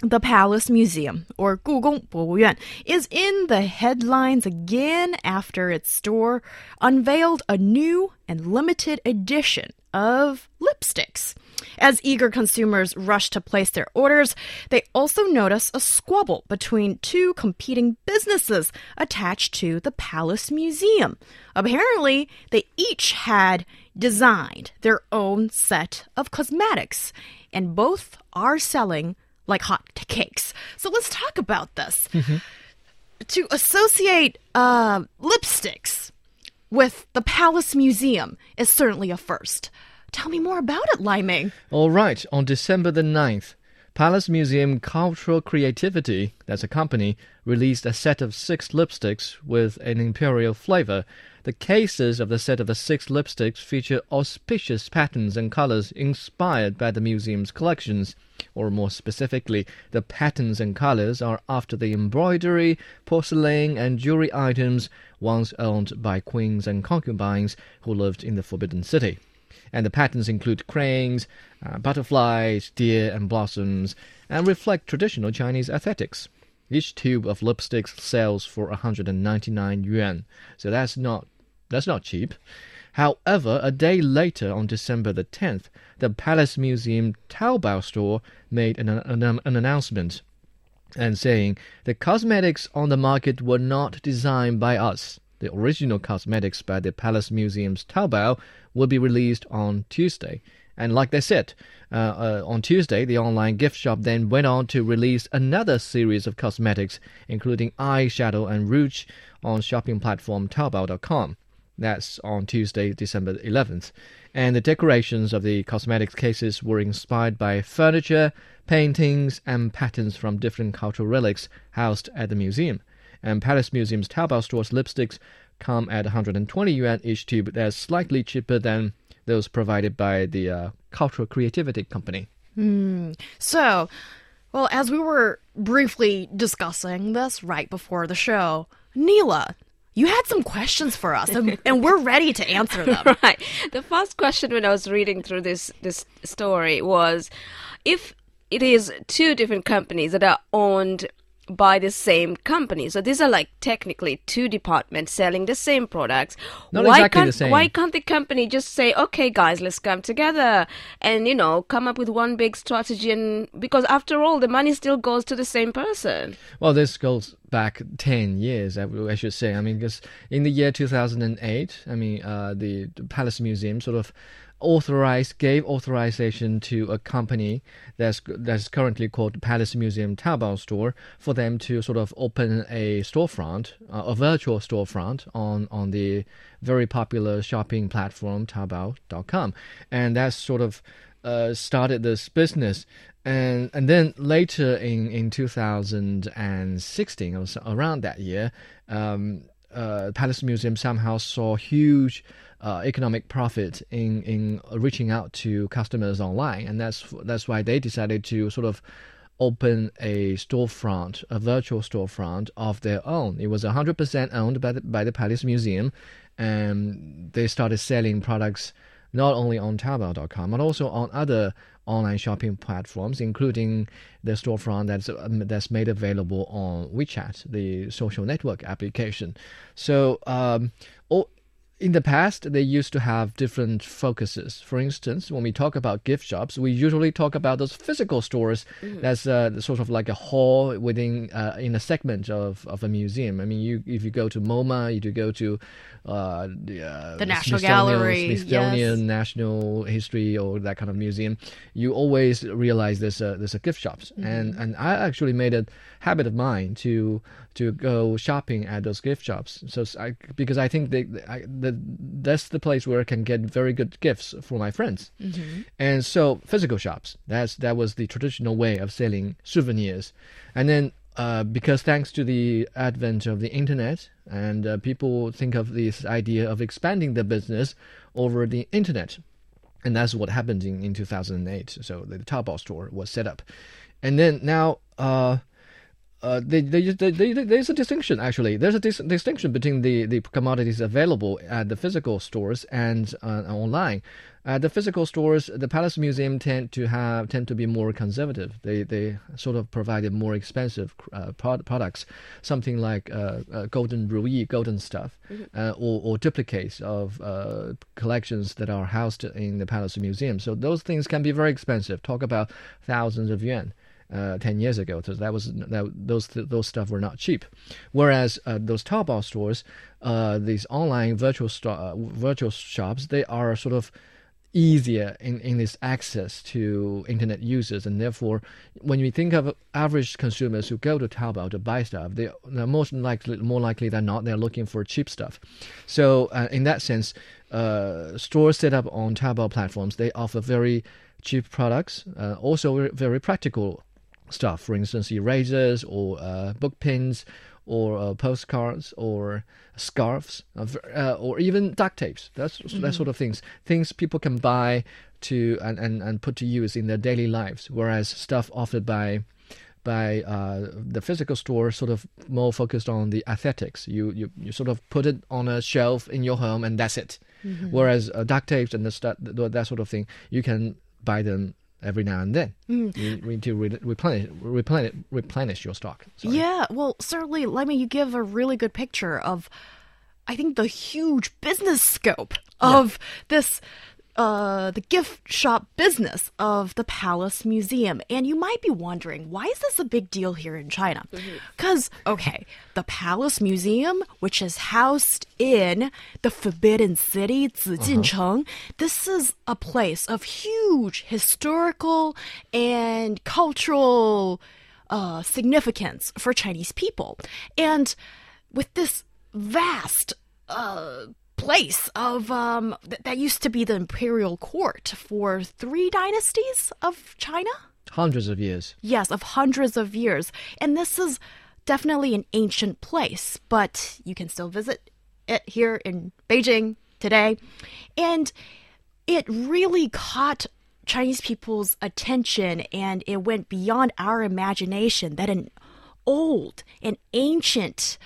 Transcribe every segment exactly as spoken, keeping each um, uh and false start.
The Palace Museum, or 故宫博物院, is in the headlines again after its store unveiled a new and limited edition of lipsticks. As eager consumers rush to place their orders, they also notice a squabble between two competing businesses attached to the Palace Museum. Apparently, they each had designed their own set of cosmetics, and both are selling like hot cakes. So let's talk about this. Mm-hmm. To associate uh, lipsticks with the Palace Museum is certainly a first. Tell me more about it, Lai Ming. All right, on December the ninth, Palace Museum Cultural Creativity, that's a company, released a set of six lipsticks with an imperial flavor. The cases of the set of the six lipsticks feature auspicious patterns and colors inspired by the museum's collections. Or more specifically, the patterns and colors are after the embroidery, porcelain, and jewelry items once owned by queens and concubines who lived in the Forbidden City. And the patterns include cranes, uh, butterflies, deer, and blossoms, and reflect traditional Chinese aesthetics. Each tube of lipsticks sells for one hundred ninety-nine yuan, so that's not that's not cheap. However, a day later, on December the tenth, the Palace Museum Taobao store made an, an, an announcement and saying, the cosmetics on the market were not designed by us. The original cosmetics by the Palace Museum's Taobao will be released on Tuesday. And like they said, uh, uh, on Tuesday, the online gift shop then went on to release another series of cosmetics, including eyeshadow and rouge, on shopping platform Taobao dot com. That's on Tuesday, December eleventh. And the decorations of the cosmetics cases were inspired by furniture, paintings, and patterns from different cultural relics housed at the museum. And Palace Museum's Taobao store's lipsticks come at one hundred twenty yuan each tube. That's slightly cheaper than those provided by the uh, Cultural Creativity Company. Mm. So, well, as we were briefly discussing this right before the show, Neela, you had some questions for us, and, and we're ready to answer them. Right. The first question when I was reading through this, this story was, if it is two different companies that are owned by the same company, so these are like technically two departments selling the same products. Not why exactly can't the same. why can't the company just say, okay guys, let's come together and, you know, come up with one big strategy? And because after all, the money still goes to the same person. Well, this goes back ten years, I I should say. I mean, because in the year two thousand eight, I mean, uh, the, the Palace Museum sort of authorized, gave authorization to a company that's that's currently called Palace Museum Taobao Store for them to sort of open a storefront, uh, a virtual storefront on on the very popular shopping platform Taobao dot com, and that's sort of uh, started this business. And and then later in, in two thousand sixteen, or so, around that year, um, uh, Palace Museum somehow saw huge uh, economic profit in, in reaching out to customers online, and that's that's why they decided to sort of open a storefront, a virtual storefront of their own. It was one hundred percent owned by the, by the Palace Museum, and they started selling products not only on Taobao dot com, but also on other online shopping platforms, including the storefront that's um, that's made available on WeChat, the social network application. So, um, all, in the past, they used to have different focuses. For instance, when we talk about gift shops, we usually talk about those physical stores. Mm. That's uh, sort of like a hall within uh, in a segment of, of a museum. I mean, you if you go to MoMA, you go to uh, the, uh, the National Gallery, Smithsonian yes. National History, or that kind of museum, you always realize there's a, there's a gift shops. Mm. And and I actually made a habit of mine to to go shopping at those gift shops. So I, because I think they, I, the, that's the place where I can get very good gifts for my friends. Mm-hmm. And so physical shops, that's that was the traditional way of selling souvenirs. And then uh, because thanks to the advent of the internet, and uh, people think of this idea of expanding their business over the internet. And that's what happened in, in two thousand eight. So the Taobao store was set up. And then now... Uh, uh, they, they, they, they, there's a distinction, actually. There's a dis distinction between the, the commodities available at the physical stores and uh, online. At the physical stores, the Palace Museum tend to have tend to be more conservative. They they sort of provided more expensive uh, pro products, something like uh, uh, golden ruyi, golden stuff, mm-hmm. uh, or, or duplicates of uh, collections that are housed in the Palace Museum. So those things can be very expensive. Talk about thousands of yuan. Uh, ten years ago, so that was that, those those stuff were not cheap. Whereas uh, those Taobao stores, uh, these online virtual uh, virtual shops, they are sort of easier in, in this access to internet users, and therefore when we think of average consumers who go to Taobao to buy stuff, they, they're most likely more likely than not they're looking for cheap stuff. So uh, in that sense, uh, stores set up on Taobao platforms, they offer very cheap products, uh, also very practical stuff. For instance, erasers or uh, book pins, or uh, postcards, or scarves, uh, or even duct tapes. That's mm-hmm. that sort of things. Things people can buy to and, and, and put to use in their daily lives. Whereas stuff offered by by uh, the physical store sort of more focused on the aesthetics. You you you sort of put it on a shelf in your home and that's it. Mm-hmm. Whereas uh, duct tapes and the stu- that sort of thing, you can buy them every now and then. Mm. You need to re replenish, replenish, replenish your stock. Sorry. Yeah, well, certainly, let me give a really good picture of, I think, the huge business scope of yeah. this, uh, the gift shop business of the Palace Museum. And you might be wondering, why is this a big deal here in China? Because, mm-hmm. okay, the Palace Museum, which is housed in the Forbidden City, Zijincheng, uh-huh. this is a place of huge historical and cultural uh, significance for Chinese people. And with this vast uh place of um th that used to be the imperial court for three dynasties of China, hundreds of years. Yes, of hundreds of years. And this is definitely an ancient place, but you can still visit it here in Beijing today. And it really caught Chinese people's attention, and it went beyond our imagination that an old and ancient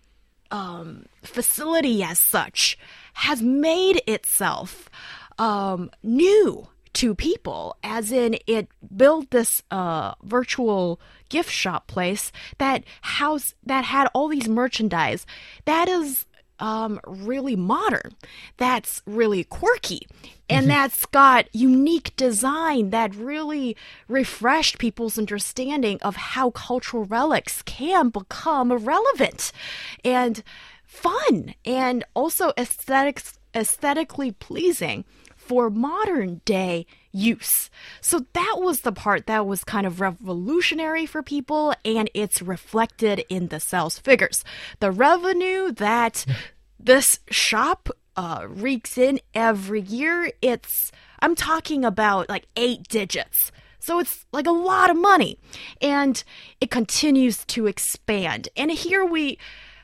Um, facility as such has made itself um, new to people, as in it built this uh, virtual gift shop place that house that had all these merchandise that is um, really modern, that's really quirky, and that's got unique design that really refreshed people's understanding of how cultural relics can become relevant and fun, and also aesthetics, aesthetically pleasing for modern day use. So that was the part that was kind of revolutionary for people, and it's reflected in the sales figures. The revenue that this shop uh, reeks in every year, it's, I'm talking about like eight digits. So it's like a lot of money, and it continues to expand. And here we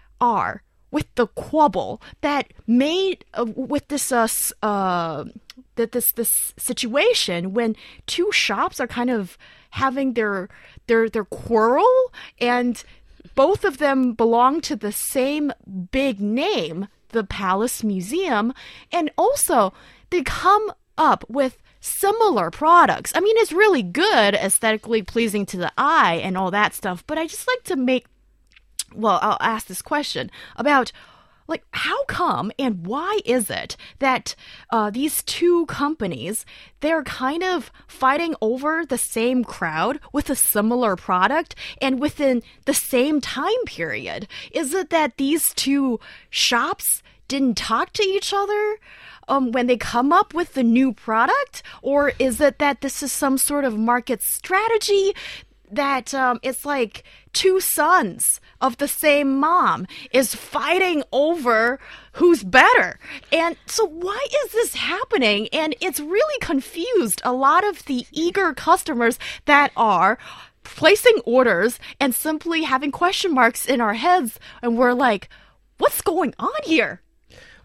are with the quabble that made uh, with this uh, uh that this this situation when two shops are kind of having their their their quarrel, and both of them belong to the same big name, the Palace Museum, and also they come up with similar products. I mean, it's really good, aesthetically pleasing to the eye and all that stuff, but I just like to make, well, I'll ask this question about, like, how come and why is it that uh, these two companies, they're kind of fighting over the same crowd with a similar product and within the same time period? Is it that these two shops didn't talk to each other um, when they come up with the new product? Or is it that this is some sort of market strategy that um, it's like two sons of the same mom is fighting over who's better? And so why is this happening? And it's really confused a lot of the eager customers that are placing orders and simply having question marks in our heads. And we're like, what's going on here?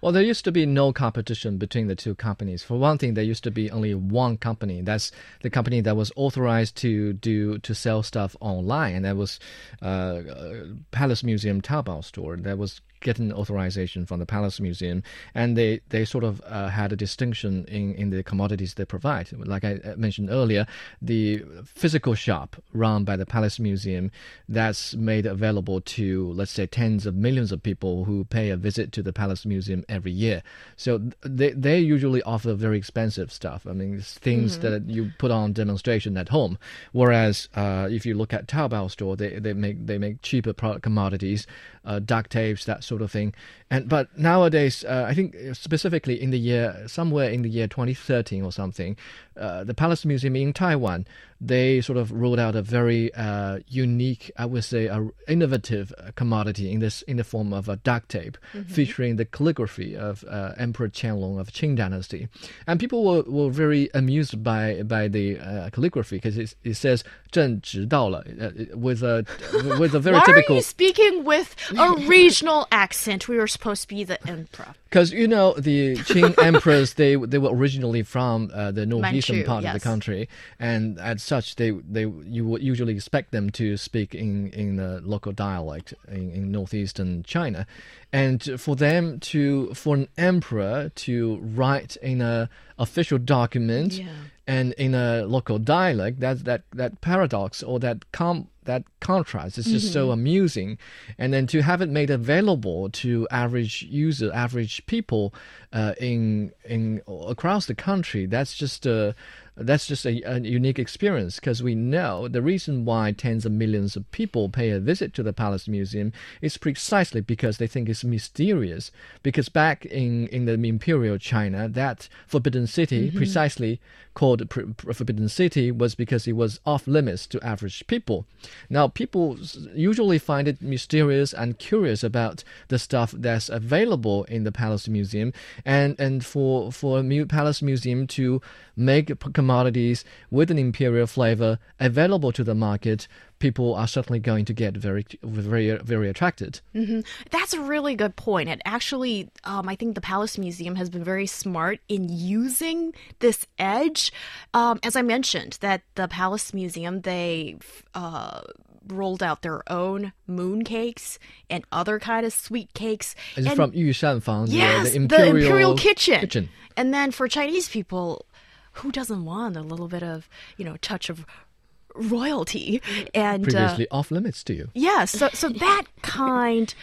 Well, there used to be no competition between the two companies. For one thing, there used to be only one company. That's the company that was authorized to do to sell stuff online, and that was uh, Palace Museum Taobao store. That was getting authorization from the Palace Museum, and they, they sort of uh, had a distinction in, in the commodities they provide. Like I mentioned earlier, the physical shop run by the Palace Museum, that's made available to, let's say, tens of millions of people who pay a visit to the Palace Museum every year. So they, they usually offer very expensive stuff. I mean, things mm-hmm. that you put on demonstration at home. Whereas uh, if you look at Taobao store, they, they make they make cheaper product commodities, uh, duct tapes, that sort of thing. And but nowadays, uh, I think specifically in the year, somewhere in the year twenty thirteen or something, uh, the Palace Museum in Taiwan, they sort of rolled out a very uh, unique, I would say, a innovative commodity in this in the form of a duct tape, mm-hmm. featuring the calligraphy of uh, Emperor Qianlong of Qing Dynasty, and people were, were very amused by by the uh, calligraphy because it, it says 朕知道了 uh, with a with a very Why typical. Why are you speaking with a regional accent? We were supposed to be the emperor. Because, you know, the Qing emperors, they they were originally from uh, the northeastern Manchu, part yes. of the country, and as such, they they you would usually expect them to speak in in the local dialect in, in northeastern China, and for them to for an emperor to write in a official document yeah. and in a local dialect, that that that paradox or that com. That contrast is just mm-hmm. so amusing, and then to have it made available to average user, average people uh, in in across the country, that's just a that's just a, a unique experience, because we know the reason why tens of millions of people pay a visit to the Palace Museum is precisely because they think it's mysterious. Because back in, in the Imperial China, that Forbidden City, mm-hmm. precisely called Forbidden City, was because it was off limits to average people. Now, people usually find it mysterious and curious about the stuff that's available in the Palace Museum, and and for for a Palace Museum to make commodities with an imperial flavor available to the market, people are certainly going to get very, very, very attracted. Mm-hmm. That's a really good point. And actually, um, I think the Palace Museum has been very smart in using this edge. Um, as I mentioned, that the Palace Museum, they uh, rolled out their own moon cakes and other kind of sweet cakes. It's and, from Yushanfang, yes, the, the imperial, the imperial kitchen. kitchen. And then for Chinese people, who doesn't want a little bit of, you know, touch of royalty? And previously uh, off limits to you. Yeah, so so that kind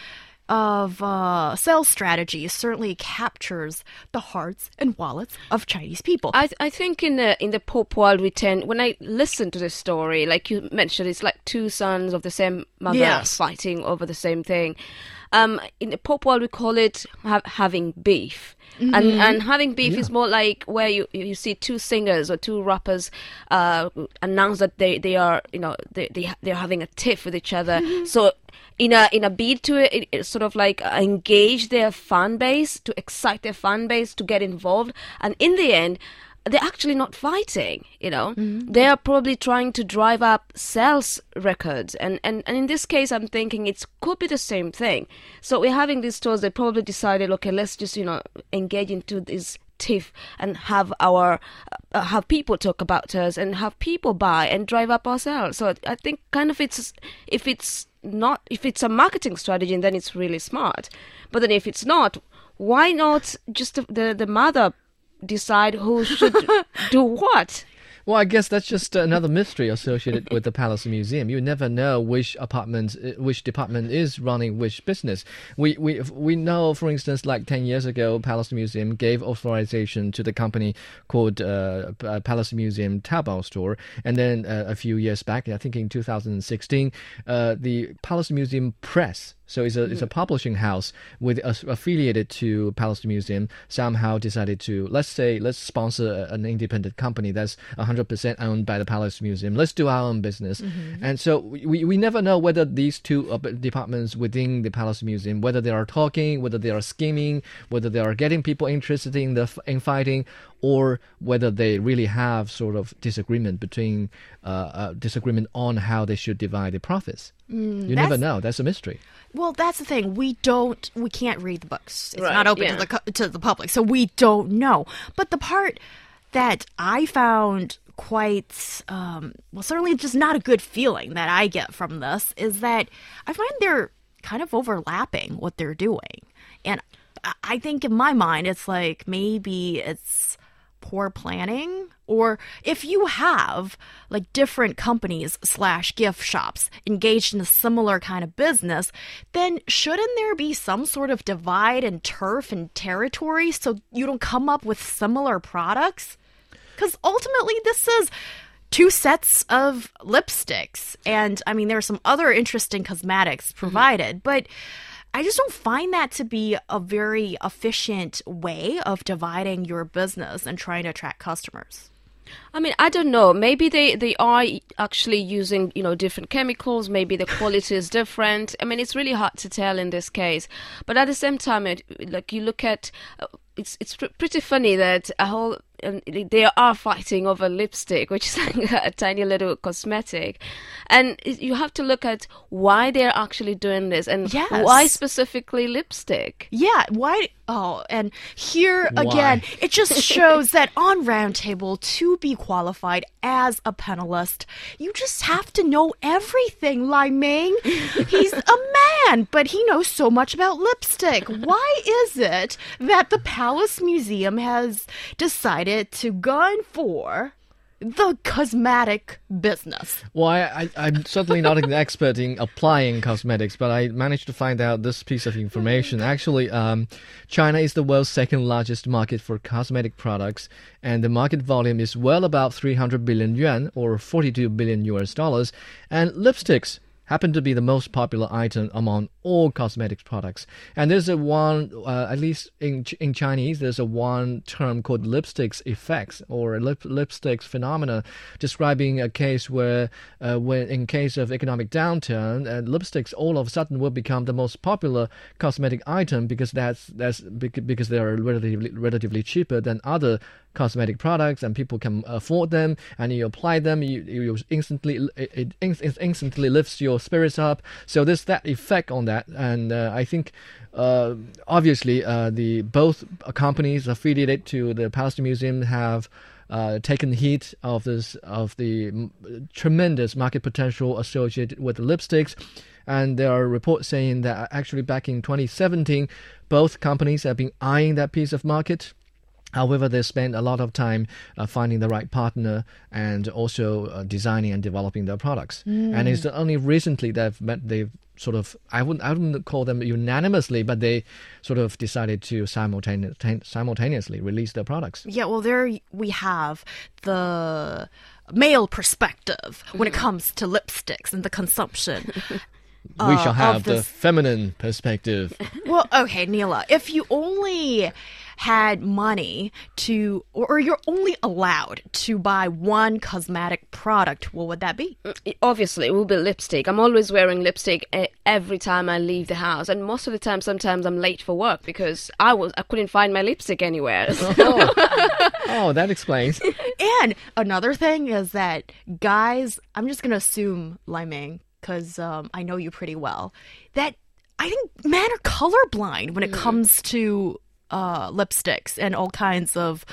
of uh, sales strategy certainly captures the hearts and wallets of Chinese people. I th- I think in the in the pop world we tend, when I listen to this story, like you mentioned, it's like two sons of the same mother yes. fighting over the same thing. Um, in the pop world we call it ha- having beef. Mm-hmm. And and having beef yeah. is more like where you, you see two singers or two rappers uh, announce that they, they are, you know, they, they, they're having a tiff with each other. Mm-hmm. So in a in a bid to it, it sort of like engage their fan base, to excite their fan base to get involved. And in the end, they're actually not fighting, you know. Mm-hmm. They are probably trying to drive up sales records. And, and, and in this case, I'm thinking it could be the same thing. So we're having these stores, they probably decided, okay, let's just, you know, engage into this tiff and have our, uh, have people talk about us and have people buy and drive up our sales. So I think kind of it's, if it's not, if it's a marketing strategy, then it's really smart. But then if it's not, why not just the, the, the mother decide who should do what? Well, I guess that's just another mystery associated with the Palace Museum. You never know which apartment, which department is running which business. We we we know, for instance, like ten years ago, Palace Museum gave authorization to the company called uh, Palace Museum Taobao Store, and then uh, a few years back, I think in two thousand sixteen, uh, the Palace Museum Press. So it's a it's a publishing house with uh, affiliated to Palace Museum. Somehow decided to let's say let's sponsor an independent company that's one hundred percent owned by the Palace Museum. Let's do our own business. Mm-hmm. And so we we never know whether these two uh, departments within the Palace Museum, whether they are talking, whether they are scheming, whether they are getting people interested in the in fighting, or whether they really have sort of disagreement between uh, uh, disagreement on how they should divide the profits. Mm, you never know. That's a mystery. Well, that's the thing. We don't, we can't read the books. It's Right, not open yeah. to the cu- to the public, so we don't know. But the part that I found quite, um, well, certainly just not a good feeling that I get from this is that I find they're kind of overlapping what they're doing. And I- I think in my mind, it's like maybe it's poor planning, or if you have like different companies slash gift shops engaged in a similar kind of business, then shouldn't there be some sort of divide and turf and territory so you don't come up with similar products? Because ultimately this is two sets of lipsticks, and I mean there are some other interesting cosmetics provided, mm-hmm. but I just don't find that to be a very efficient way of dividing your business and trying to attract customers. I mean, I don't know. Maybe they, they are actually using, you know, different chemicals. Maybe the quality is different. I mean, it's really hard to tell in this case. But at the same time, it, like you look at, uh, it's it's pr- pretty funny that a whole um, they are fighting over lipstick, which is like a tiny little cosmetic, and it, you have to look at why they're actually doing this and Yes. why specifically lipstick. Yeah, why? Oh, and here Why? again, it just shows that on Roundtable, to be qualified as a panelist, you just have to know everything, Lai Ming. He's a man, but he knows so much about lipstick. Why is it that the Palace Museum has decided to gun for the cosmetic business? Well, I, I, I'm certainly not an expert in applying cosmetics, but I managed to find out this piece of information. Actually, um, China is the world's second largest market for cosmetic products, and the market volume is well above three hundred billion yuan, or forty-two billion U S dollars, and lipsticks happen to be the most popular item among all cosmetics products. And there's a one, uh, at least in in Chinese, there's a one term called lipsticks effects, or lip, lipsticks phenomena, describing a case where, uh, when in case of economic downturn, uh, lipsticks all of a sudden will become the most popular cosmetic item because that's that's bec- because they are relatively relatively cheaper than other cosmetic products, and people can afford them, and you apply them, you, you instantly it, it inst- instantly lifts your spirits up. So there's that effect on that, and uh, I think uh, obviously uh, the both companies affiliated to the Palace Museum have uh, taken heed of this of the m- tremendous market potential associated with the lipsticks. And there are reports saying that actually back in twenty seventeen, both companies have been eyeing that piece of market. However, they spend a lot of time uh, finding the right partner and also uh, designing and developing their products. Mm. And it's only recently that they've, they've sort of, I wouldn't, I wouldn't call them unanimously, but they sort of decided to simultane- simultaneously release their products. Yeah, well, there we have the male perspective when it comes to lipsticks and the consumption. We uh, shall have of the this- feminine perspective. Well, okay, Neela, if you only had money to, or, or you're only allowed to buy one cosmetic product, what would that be? Obviously, it will be lipstick. I'm always wearing lipstick e- every time I leave the house, and most of the time, sometimes I'm late for work because I was I couldn't find my lipstick anywhere. oh. oh, that explains. And another thing is that guys, I'm just gonna assume, Lai Ming, because um, I know you pretty well, that I think men are colorblind when it mm. comes to uh, lipsticks and all kinds of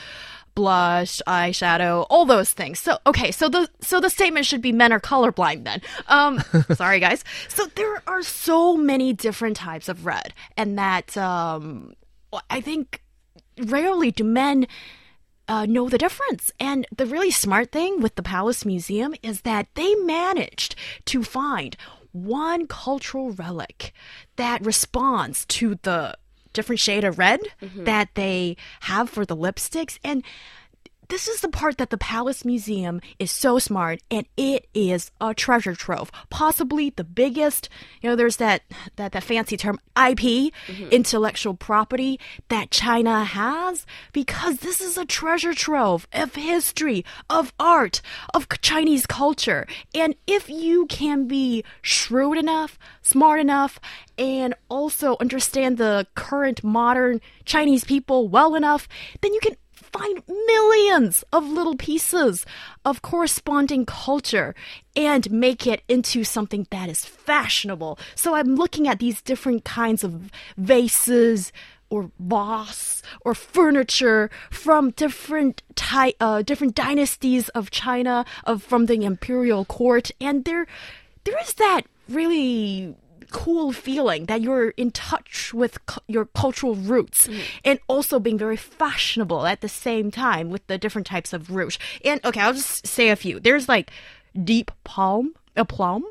blush, eyeshadow, all those things. So, okay, so the so the statement should be men are colorblind then. Um, sorry, guys. So there are so many different types of red, and that um, I think rarely do men Uh, know the difference. And the really smart thing with the Palace Museum is that they managed to find one cultural relic that responds to the different shade of red mm-hmm. that they have for the lipsticks. And this is the part that the Palace Museum is so smart, and it is a treasure trove, possibly the biggest. You know, there's that that, that fancy term I P, mm-hmm. intellectual property, that China has, because this is a treasure trove of history, of art, of Chinese culture. And if you can be shrewd enough, smart enough, and also understand the current modern Chinese people well enough, then you can find millions of little pieces of corresponding culture and make it into something that is fashionable. So I'm looking at these different kinds of vases or vase or furniture from different ty- uh, different dynasties of China, of from the imperial court, and there there is that really cool feeling that you're in touch with cu- your cultural roots mm. and also being very fashionable at the same time with the different types of rouge. And okay, I'll just say a few. There's like deep palm, a plum,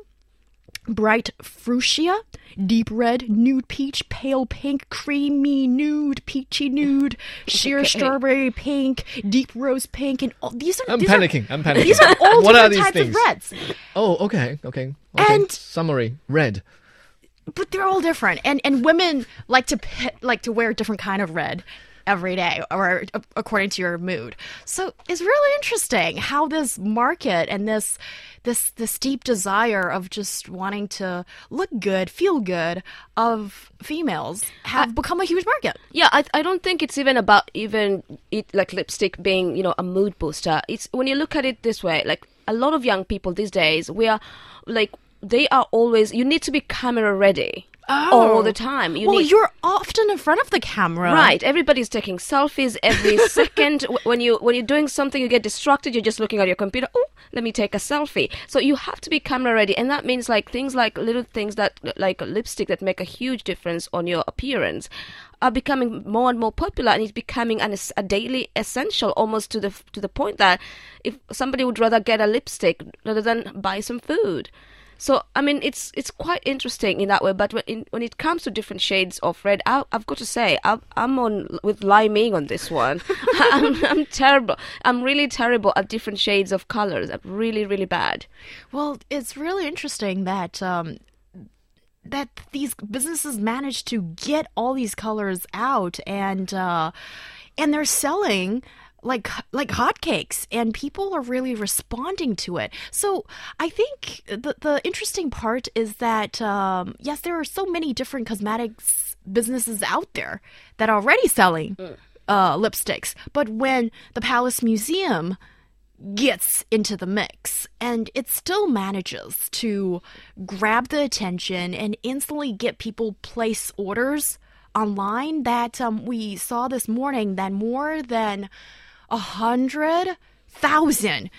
bright fuchsia, deep red, nude peach, pale pink, creamy nude, peachy nude, sheer Okay. strawberry pink, deep rose pink, and all, these are I'm these panicking. Are, I'm panicking. these are all what are different these types things? of reds. Oh, okay, okay, okay. And- Summary: red. But they're all different, and and women like to pi- like to wear a different kind of red every day, or uh, according to your mood. So it's really interesting how this market and this this this deep desire of just wanting to look good, feel good of females have become a huge market. Yeah, I I don't think it's even about even it like lipstick being, you know, a mood booster. It's when you look at it this way, like a lot of young people these days, we are like they are always you need to be camera ready all the time. You well, need, you're often in front of the camera, Right, everybody's taking selfies every second. W- When you when you're doing something, you get distracted. You're just looking at your computer. Oh, let me take a selfie. So you have to be camera ready, and that means like things like little things that like lipstick that make a huge difference on your appearance are becoming more and more popular, and it's becoming an, es- a daily essential, almost to the to the point that if somebody would rather get a lipstick rather than buy some food. So, I mean, it's it's quite interesting in that way. But when, in, when it comes to different shades of red, I, I've got to say, I'm, I'm on with Lai Ming on this one. I'm, I'm terrible. I'm really terrible at different shades of colors. I'm really, really bad. Well, it's really interesting that um, that these businesses manage to get all these colors out, and uh, and they're selling like like hotcakes, and people are really responding to it. So I think the the interesting part is that um, yes, there are so many different cosmetics businesses out there that are already selling uh, lipsticks, but when the Palace Museum gets into the mix, and it still manages to grab the attention and instantly get people place orders online, that um, we saw this morning that more than a hundred thousand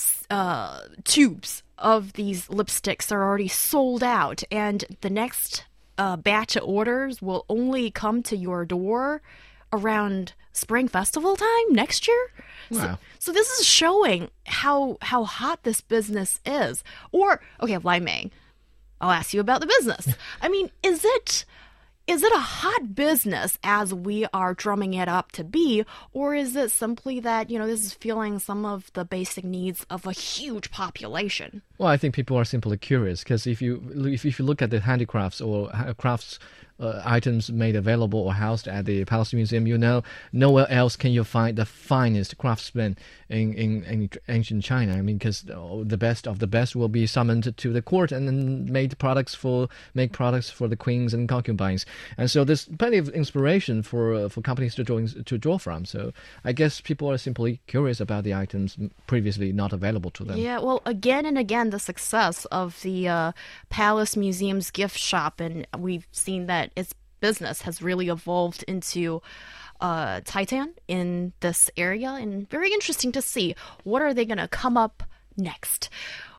uh, tubes of these lipsticks are already sold out, and the next uh, batch of orders will only come to your door around Spring Festival time next year. Wow. So, so this is showing how how hot this business is. Or, okay, Lai Ming, I'll ask you about the business. I mean, is it is it a hot business as we are drumming it up to be, or is it simply that, you know, this is filling some of the basic needs of a huge population? Well, I think people are simply curious, because if you if, if you look at the handicrafts or ha- crafts uh, items made available or housed at the Palace Museum, you know, nowhere else can you find the finest craftsmen in, in, in ancient China. I mean, because the best of the best will be summoned to the court and then made products for make products for the queens and concubines, and so there's plenty of inspiration for uh, for companies to draw to draw from. So I guess people are simply curious about the items previously not available to them. Yeah, well, again and again, the success of the uh, Palace Museum's gift shop, and we've seen that its business has really evolved into uh, Titan in this area, and very interesting to see what are they going to come up next.